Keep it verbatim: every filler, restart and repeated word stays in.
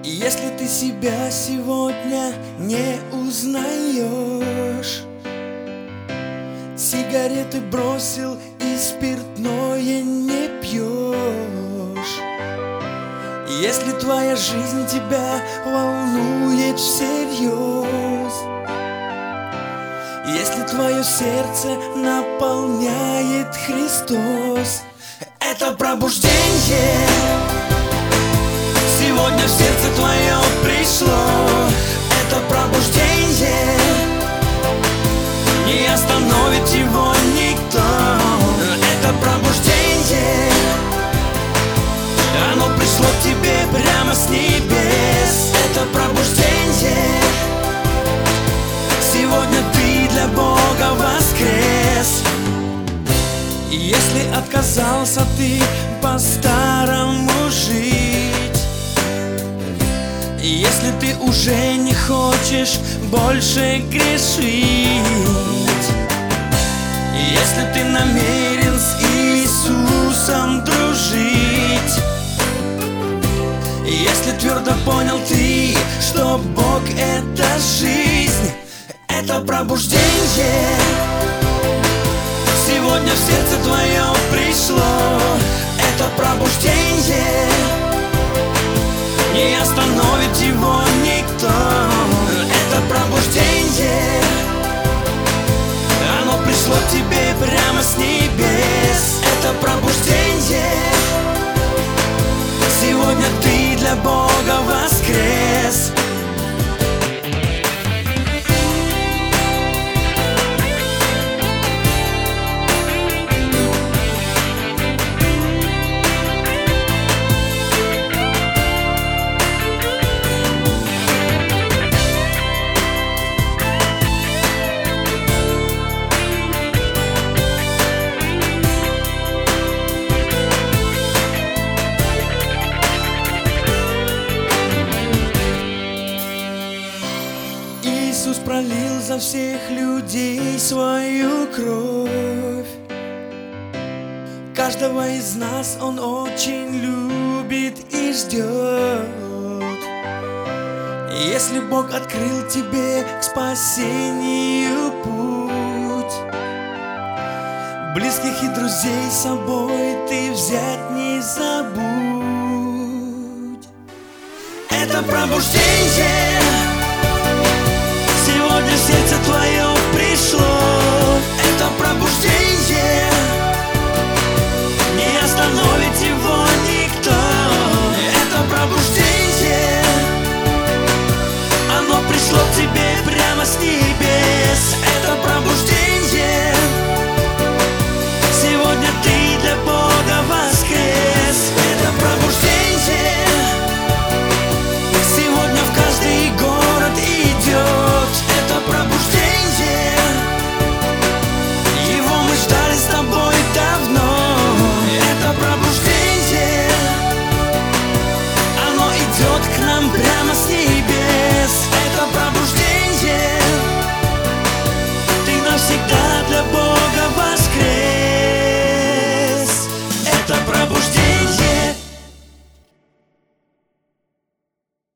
И если ты себя сегодня не узнаешь, сигареты бросил и спиртное не пьешь, если твоя жизнь тебя волнует всерьез, если твое сердце наполняет Христос, это пробуждение сегодня в сердце твое пришло. Это пробуждение, не остановит его никто. Это пробуждение, оно пришло к тебе прямо с небес. Это пробуждение, сегодня ты для Бога воскрес. И если отказался ты по-старому жить, если ты уже не хочешь больше грешить, если ты намерен с Иисусом дружить, если твердо понял ты, что Бог — это жизнь, это пробуждение сегодня в сердце твое пришло. Это пробуждение, не остановит его никто. Это пробуждение, оно пришло к тебе прямо с небес. Это пробуждение, сегодня ты для Бога воскрес. Иисус пролил за всех людей свою кровь. Каждого из нас Он очень любит и ждет. Если Бог открыл тебе к спасению путь, близких и друзей с собой ты взять не забудь. Это пробуждение сегодня в сердце твое пришло. Это пробуждение,